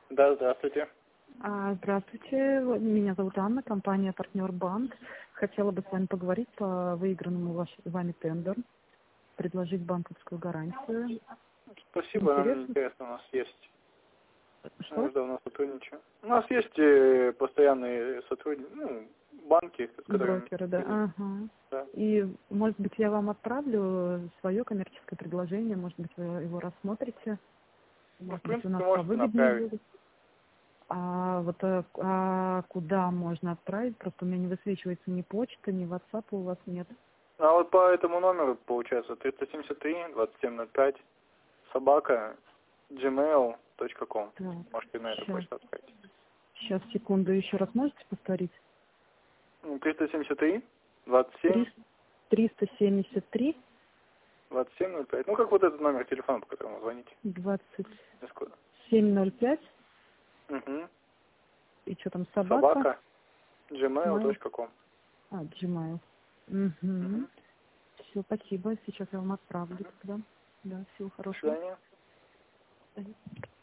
Да, здравствуйте. Здравствуйте, меня зовут Анна, компания «Партнер Банк». Хотела бы с вами поговорить по выигранному вами тендеру, предложить банковскую гарантию. Спасибо, нам Интересно? интересно, у нас есть. Мы Что? уже давно сотрудничаем. У нас есть постоянные сотрудники, банки, с которыми... Брокеры, да. Ага. Да. И, может быть, я вам отправлю свое коммерческое предложение, может быть, вы его рассмотрите. В Может быть, у принципе, нас можете повыгоднее направить. будет. Куда можно отправить? Просто у меня не высвечивается ни почта, ни WhatsApp у вас нет. А вот по этому номеру, получается, 373-2705, собака, gmail.com. Так, Можете на эту сейчас. почту отправить. Сейчас, секунду, еще раз можете повторить? 373-27-2705. 373 Ну, как вот этот номер телефона, по которому звоните. 2705 Угу. и что там, собака? Собака, Mail. gmail.com. Gmail. Угу. Угу. Все, спасибо. Сейчас я вам отправлю тогда. Да, всего До хорошего. свидания. До свидания.